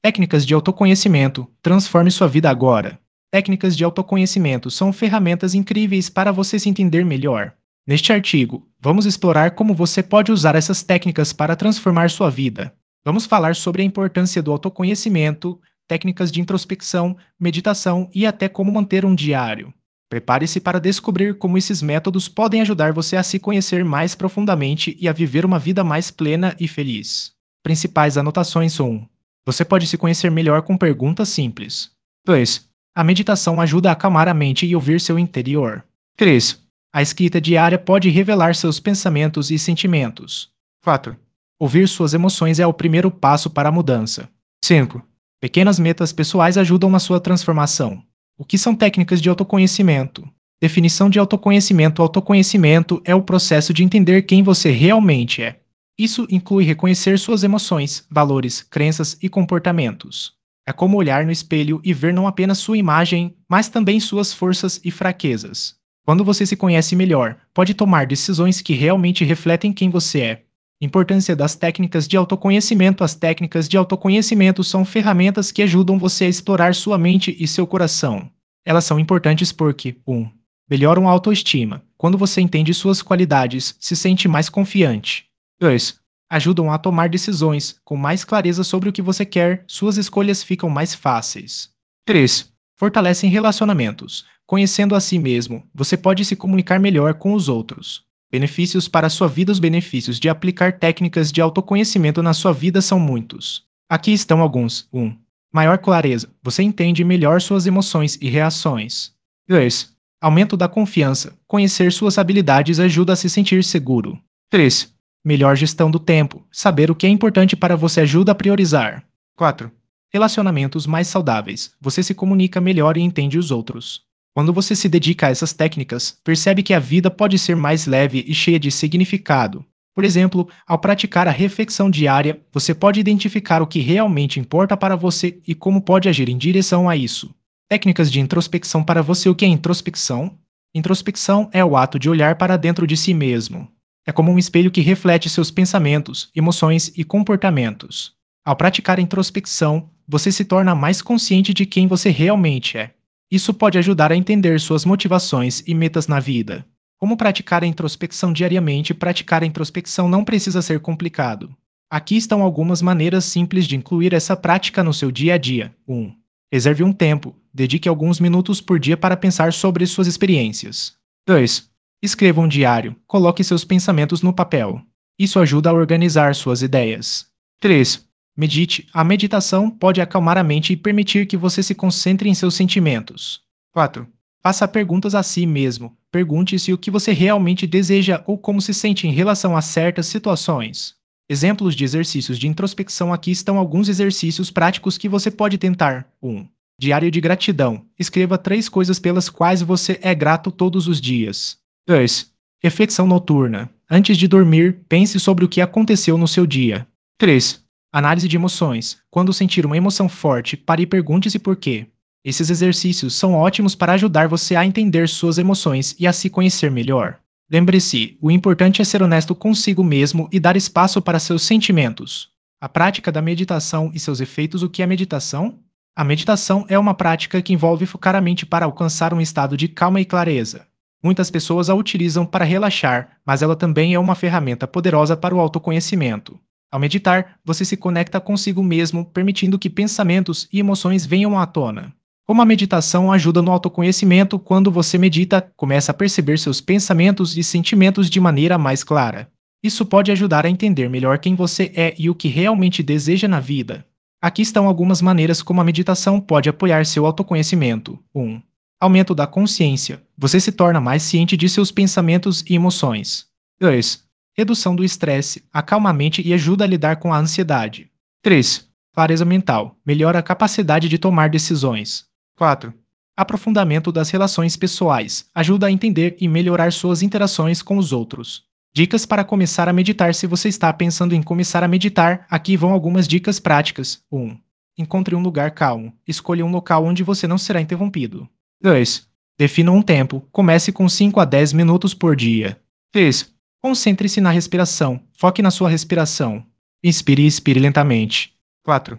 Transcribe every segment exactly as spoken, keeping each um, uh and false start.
Técnicas de autoconhecimento. Transforme sua vida agora. Técnicas de autoconhecimento são ferramentas incríveis para você se entender melhor. Neste artigo, vamos explorar como você pode usar essas técnicas para transformar sua vida. Vamos falar sobre a importância do autoconhecimento, técnicas de introspecção, meditação e até como manter um diário. Prepare-se para descobrir como esses métodos podem ajudar você a se conhecer mais profundamente e a viver uma vida mais plena e feliz. Principais anotações um. Você pode se conhecer melhor com perguntas simples. dois. A meditação ajuda a acalmar a mente e ouvir seu interior. três. A escrita diária pode revelar seus pensamentos e sentimentos. quatro. Ouvir suas emoções é o primeiro passo para a mudança. cinco. Pequenas metas pessoais ajudam na sua transformação. O que são técnicas de autoconhecimento? Definição de autoconhecimento. Autoconhecimento é o processo de entender quem você realmente é. Isso inclui reconhecer suas emoções, valores, crenças e comportamentos. É como olhar no espelho e ver não apenas sua imagem, mas também suas forças e fraquezas. Quando você se conhece melhor, pode tomar decisões que realmente refletem quem você é. Importância das técnicas de autoconhecimento. As técnicas de autoconhecimento são ferramentas que ajudam você a explorar sua mente e seu coração. Elas são importantes porque um. Melhoram a autoestima. Quando você entende suas qualidades, se sente mais confiante. dois. Ajudam a tomar decisões com mais clareza sobre o que você quer, suas escolhas ficam mais fáceis. três. Fortalecem relacionamentos. Conhecendo a si mesmo, você pode se comunicar melhor com os outros. Benefícios para a sua vida. Os benefícios de aplicar técnicas de autoconhecimento na sua vida são muitos. Aqui estão alguns. um. Maior clareza. Você entende melhor suas emoções e reações. dois. Aumento da confiança. Conhecer suas habilidades ajuda a se sentir seguro. três. Melhor gestão do tempo. Saber o que é importante para você ajuda a priorizar. quatro. Relacionamentos mais saudáveis. Você se comunica melhor e entende os outros. Quando você se dedica a essas técnicas, percebe que a vida pode ser mais leve e cheia de significado. Por exemplo, ao praticar a reflexão diária, você pode identificar o que realmente importa para você e como pode agir em direção a isso. Técnicas de introspecção. Para você, o que é introspecção? Introspecção é o ato de olhar para dentro de si mesmo. É como um espelho que reflete seus pensamentos, emoções e comportamentos. Ao praticar a introspecção, você se torna mais consciente de quem você realmente é. Isso pode ajudar a entender suas motivações e metas na vida. Como praticar a introspecção diariamente? Praticar a introspecção não precisa ser complicado. Aqui estão algumas maneiras simples de incluir essa prática no seu dia a dia. um. Reserve um tempo. Dedique alguns minutos por dia para pensar sobre suas experiências. dois. Escreva um diário. Coloque seus pensamentos no papel. Isso ajuda a organizar suas ideias. três. Medite. A meditação pode acalmar a mente e permitir que você se concentre em seus sentimentos. quatro. Faça perguntas a si mesmo. Pergunte-se o que você realmente deseja ou como se sente em relação a certas situações. Exemplos de exercícios de introspecção. Aqui estão alguns exercícios práticos que você pode tentar. um. Diário de gratidão. Escreva três coisas pelas quais você é grato todos os dias. dois. Reflexão noturna. Antes de dormir, pense sobre o que aconteceu no seu dia. três. Análise de emoções. Quando sentir uma emoção forte, pare e pergunte-se por quê. Esses exercícios são ótimos para ajudar você a entender suas emoções e a se conhecer melhor. Lembre-se, o importante é ser honesto consigo mesmo e dar espaço para seus sentimentos. A prática da meditação e seus efeitos. O que é meditação? A meditação é uma prática que envolve focar a mente para alcançar um estado de calma e clareza. Muitas pessoas a utilizam para relaxar, mas ela também é uma ferramenta poderosa para o autoconhecimento. Ao meditar, você se conecta consigo mesmo, permitindo que pensamentos e emoções venham à tona. Como a meditação ajuda no autoconhecimento? Quando você medita, começa a perceber seus pensamentos e sentimentos de maneira mais clara. Isso pode ajudar a entender melhor quem você é e o que realmente deseja na vida. Aqui estão algumas maneiras como a meditação pode apoiar seu autoconhecimento. um. Aumento da consciência. Você se torna mais ciente de seus pensamentos e emoções. dois. Redução do estresse. Acalma a mente e ajuda a lidar com a ansiedade. três. Clareza mental. Melhora a capacidade de tomar decisões. quatro. Aprofundamento das relações pessoais. Ajuda a entender e melhorar suas interações com os outros. Dicas para começar a meditar. Se você está pensando em começar a meditar, aqui vão algumas dicas práticas. um. Encontre um lugar calmo. Escolha um local onde você não será interrompido. dois. Defina um tempo. Comece com cinco a dez minutos por dia. três. Concentre-se na respiração. Foque na sua respiração. Inspire e expire lentamente. quatro.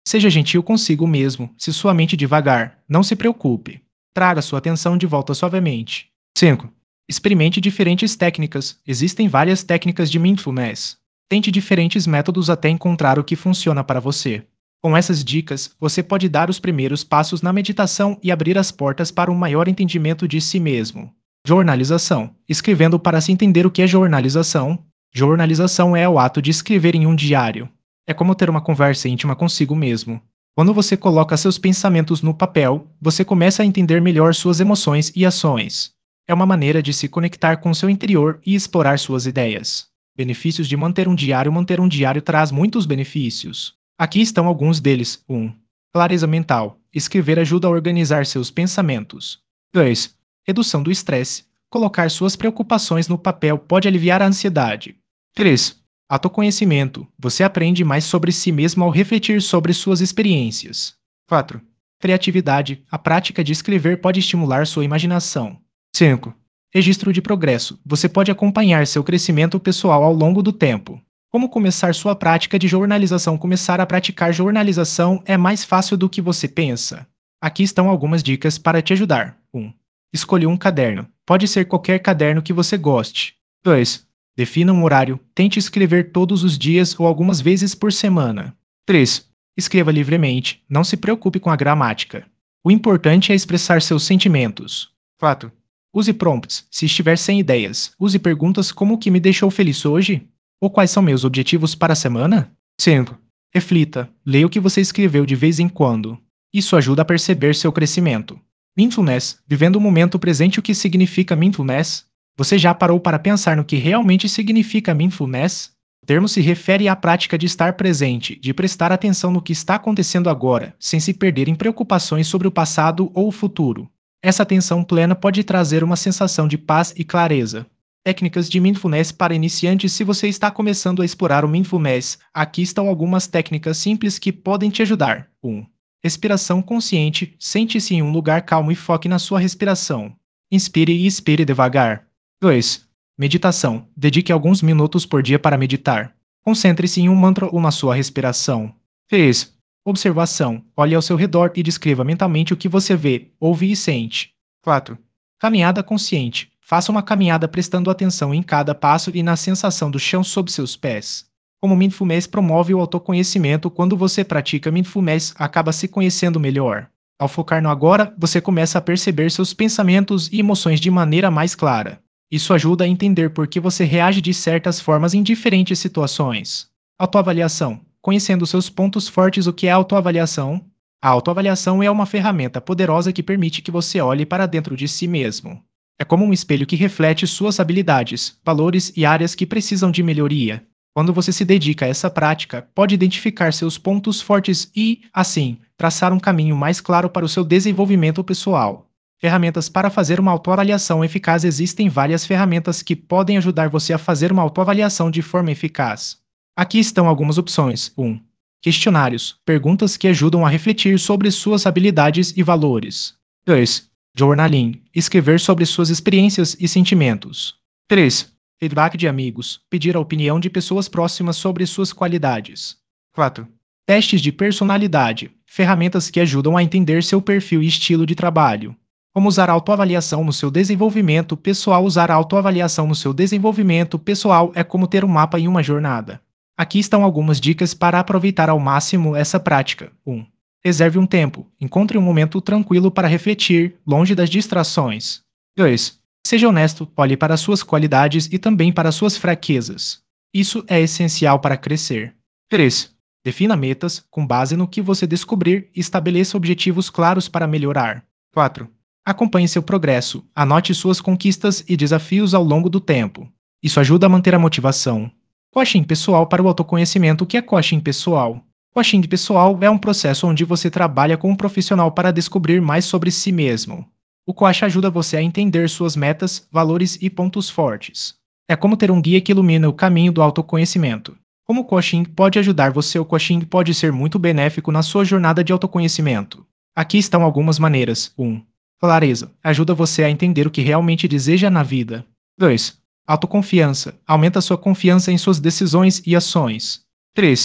Seja gentil consigo mesmo, se sua mente devagar, não se preocupe. Traga sua atenção de volta suavemente. cinco. Experimente diferentes técnicas. Existem várias técnicas de mindfulness. Tente diferentes métodos até encontrar o que funciona para você. Com essas dicas, você pode dar os primeiros passos na meditação e abrir as portas para um maior entendimento de si mesmo. Jornalização. Escrevendo para se entender o que é jornalização. Jornalização é o ato de escrever em um diário. É como ter uma conversa íntima consigo mesmo. Quando você coloca seus pensamentos no papel, você começa a entender melhor suas emoções e ações. É uma maneira de se conectar com seu interior e explorar suas ideias. Benefícios de manter um diário. Manter um diário traz muitos benefícios. Aqui estão alguns deles. um. Clareza mental. Escrever ajuda a organizar seus pensamentos. dois. Redução do estresse. Colocar suas preocupações no papel pode aliviar a ansiedade. três. Autoconhecimento. Você aprende mais sobre si mesmo ao refletir sobre suas experiências. quatro. Criatividade. A prática de escrever pode estimular sua imaginação. cinco. Registro de progresso. Você pode acompanhar seu crescimento pessoal ao longo do tempo. Como começar sua prática de jornalização? Começar a praticar jornalização é mais fácil do que você pensa. Aqui estão algumas dicas para te ajudar. um. Escolha um caderno. Pode ser qualquer caderno que você goste. dois. Defina um horário. Tente escrever todos os dias ou algumas vezes por semana. três. Escreva livremente. Não se preocupe com a gramática. O importante é expressar seus sentimentos. quatro. Use prompts. Se estiver sem ideias, use perguntas como: o que me deixou feliz hoje? Ou quais são meus objetivos para a semana? cinco. Reflita. Leia o que você escreveu de vez em quando. Isso ajuda a perceber seu crescimento. Mindfulness. Vivendo o momento presente. O que significa mindfulness? Você já parou para pensar no que realmente significa mindfulness? O termo se refere à prática de estar presente, de prestar atenção no que está acontecendo agora, sem se perder em preocupações sobre o passado ou o futuro. Essa atenção plena pode trazer uma sensação de paz e clareza. Técnicas de mindfulness para iniciantes. Se você está começando a explorar o mindfulness, aqui estão algumas técnicas simples que podem te ajudar. um. Respiração consciente. Sente-se em um lugar calmo e foque na sua respiração. Inspire e expire devagar. dois. Meditação. Dedique alguns minutos por dia para meditar. Concentre-se em um mantra ou na sua respiração. três. Observação. Olhe ao seu redor e descreva mentalmente o que você vê, ouve e sente. quatro. Caminhada consciente. Faça uma caminhada prestando atenção em cada passo e na sensação do chão sob seus pés. Como mindfulness promove o autoconhecimento. Quando você pratica mindfulness, acaba se conhecendo melhor. Ao focar no agora, você começa a perceber seus pensamentos e emoções de maneira mais clara. Isso ajuda a entender por que você reage de certas formas em diferentes situações. Autoavaliação. Conhecendo seus pontos fortes. O que é autoavaliação? A autoavaliação é uma ferramenta poderosa que permite que você olhe para dentro de si mesmo. É como um espelho que reflete suas habilidades, valores e áreas que precisam de melhoria. Quando você se dedica a essa prática, pode identificar seus pontos fortes e, assim, traçar um caminho mais claro para o seu desenvolvimento pessoal. Ferramentas para fazer uma autoavaliação eficaz. Existem várias ferramentas que podem ajudar você a fazer uma autoavaliação de forma eficaz. Aqui estão algumas opções. um. Questionários. Perguntas que ajudam a refletir sobre suas habilidades e valores. dois. Journaling. Escrever sobre suas experiências e sentimentos. três. Feedback de amigos. Pedir a opinião de pessoas próximas sobre suas qualidades. quatro. Testes de personalidade. Ferramentas que ajudam a entender seu perfil e estilo de trabalho. Como usar a autoavaliação no seu desenvolvimento pessoal. Usar a autoavaliação no seu desenvolvimento pessoal é como ter um mapa em uma jornada. Aqui estão algumas dicas para aproveitar ao máximo essa prática. um. Reserve um tempo. Encontre um momento tranquilo para refletir, longe das distrações. dois. Seja honesto, olhe para suas qualidades e também para suas fraquezas. Isso é essencial para crescer. três. Defina metas, com base no que você descobrir, e estabeleça objetivos claros para melhorar. quatro. Acompanhe seu progresso, anote suas conquistas e desafios ao longo do tempo. Isso ajuda a manter a motivação. Coaching pessoal para o autoconhecimento. O que é coaching pessoal? Coaching pessoal é um processo onde você trabalha com um profissional para descobrir mais sobre si mesmo. O coach ajuda você a entender suas metas, valores e pontos fortes. É como ter um guia que ilumina o caminho do autoconhecimento. Como o coaching pode ajudar você? O coaching pode ser muito benéfico na sua jornada de autoconhecimento. Aqui estão algumas maneiras. um. Clareza. Ajuda você a entender o que realmente deseja na vida. dois. Autoconfiança. Aumenta sua confiança em suas decisões e ações. três.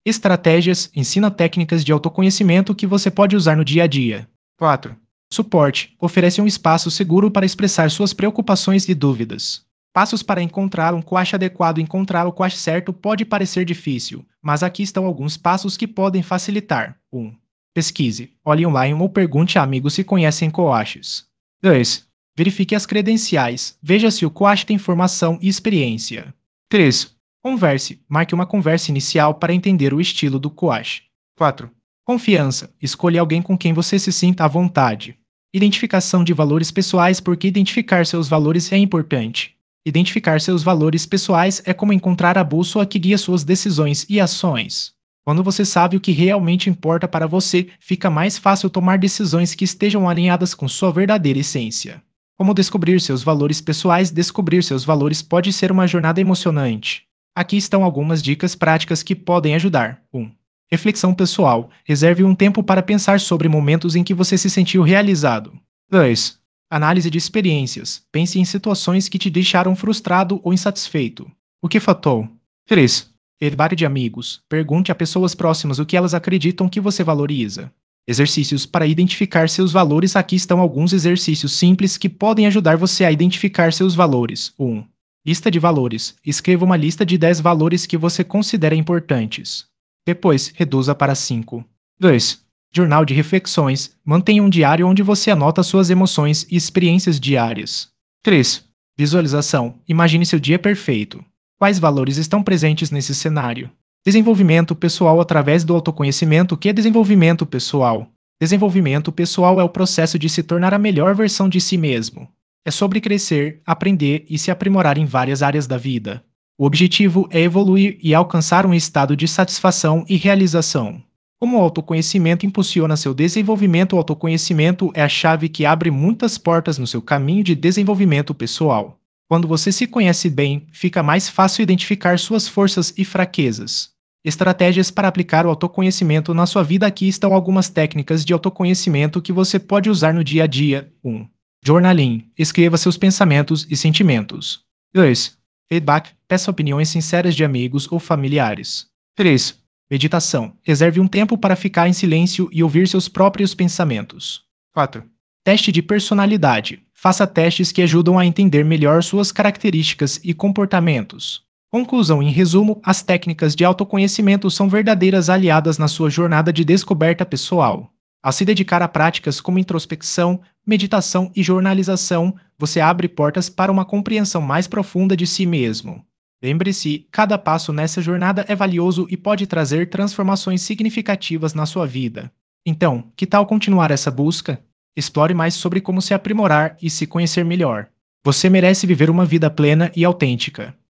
Estratégias ensina técnicas de autoconhecimento que você pode usar no dia a dia. quatro. Suporte oferece um espaço seguro para expressar suas preocupações e dúvidas. Passos para encontrar um coach adequado. Encontrar o coach certo pode parecer difícil, mas aqui estão alguns passos que podem facilitar. um. Pesquise. Olhe online ou pergunte a amigos se conhecem coaches. dois. Verifique as credenciais. Veja se o coach tem formação e experiência. três. Converse. Marque uma conversa inicial para entender o estilo do coach. quatro. Confiança. Escolha alguém com quem você se sinta à vontade. Identificação de valores pessoais. Porque identificar seus valores é importante. Identificar seus valores pessoais é como encontrar a bússola que guia suas decisões e ações. Quando você sabe o que realmente importa para você, fica mais fácil tomar decisões que estejam alinhadas com sua verdadeira essência. Como descobrir seus valores pessoais? Descobrir seus valores pode ser uma jornada emocionante. Aqui estão algumas dicas práticas que podem ajudar. um. Reflexão pessoal. Reserve um tempo para pensar sobre momentos em que você se sentiu realizado. dois. Análise de experiências. Pense em situações que te deixaram frustrado ou insatisfeito. O que faltou? três. Herbário de amigos. Pergunte a pessoas próximas o que elas acreditam que você valoriza. Exercícios para identificar seus valores. Aqui estão alguns exercícios simples que podem ajudar você a identificar seus valores. um. Lista de valores. Escreva uma lista de dez valores que você considera importantes. Depois, reduza para cinco. dois. Jornal de reflexões. Mantenha um diário onde você anota suas emoções e experiências diárias. três. Visualização. Imagine seu dia perfeito. Quais valores estão presentes nesse cenário? Desenvolvimento pessoal através do autoconhecimento. O que é desenvolvimento pessoal? Desenvolvimento pessoal é o processo de se tornar a melhor versão de si mesmo. É sobre crescer, aprender e se aprimorar em várias áreas da vida. O objetivo é evoluir e alcançar um estado de satisfação e realização. Como o autoconhecimento impulsiona seu desenvolvimento? O autoconhecimento é a chave que abre muitas portas no seu caminho de desenvolvimento pessoal. Quando você se conhece bem, fica mais fácil identificar suas forças e fraquezas. Estratégias para aplicar o autoconhecimento na sua vida. Aqui estão algumas técnicas de autoconhecimento que você pode usar no dia a dia. um. Journaling. Escreva seus pensamentos e sentimentos. dois. Feedback. Peça opiniões sinceras de amigos ou familiares. três. Meditação. Reserve um tempo para ficar em silêncio e ouvir seus próprios pensamentos. quatro. Teste de personalidade. Faça testes que ajudam a entender melhor suas características e comportamentos. Conclusão. Em resumo, as técnicas de autoconhecimento são verdadeiras aliadas na sua jornada de descoberta pessoal. Ao se dedicar a práticas como introspecção, meditação e jornalização, você abre portas para uma compreensão mais profunda de si mesmo. Lembre-se, cada passo nessa jornada é valioso e pode trazer transformações significativas na sua vida. Então, que tal continuar essa busca? Explore mais sobre como se aprimorar e se conhecer melhor. Você merece viver uma vida plena e autêntica.